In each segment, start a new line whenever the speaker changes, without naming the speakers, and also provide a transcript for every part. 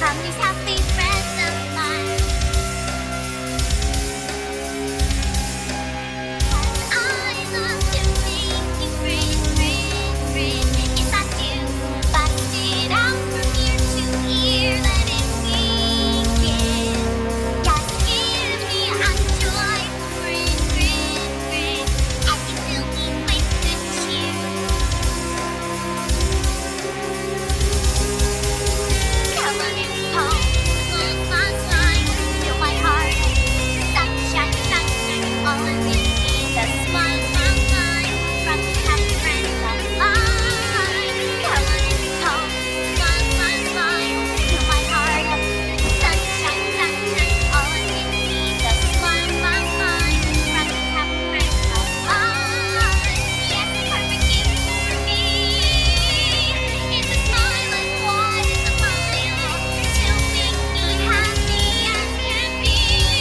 from these happy friends of mine. I love to make you grin, grin, grin. Yes, I do. Bust it out from ear to ear, let it begin. Just give me a joyful grin, grin, grin, as you fill me with good cheer. Come on in home, look my smile, fill my heart. Sunshine, sunshine, all of me. The smile, smile, smile, from the happy friends of mine. Come on in home, smile, smile, smile, fill my heart up. Sunshine, sunshine, all of me. The smile, smile, smile, from the happy friends of mine. Yes, perfect gift for me is a smile as wide as a mile to make me happy as can be.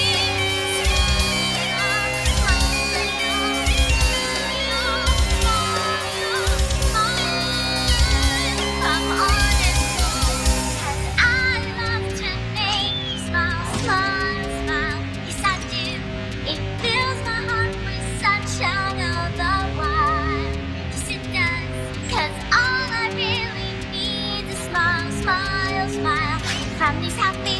Come on and smile, 'cause I love to make you smile, smile, smile. Yes, I do. It fills my heart with sunshine all the while. Yes, it does. 'Cause all I really need is smile, smile, smile from these happy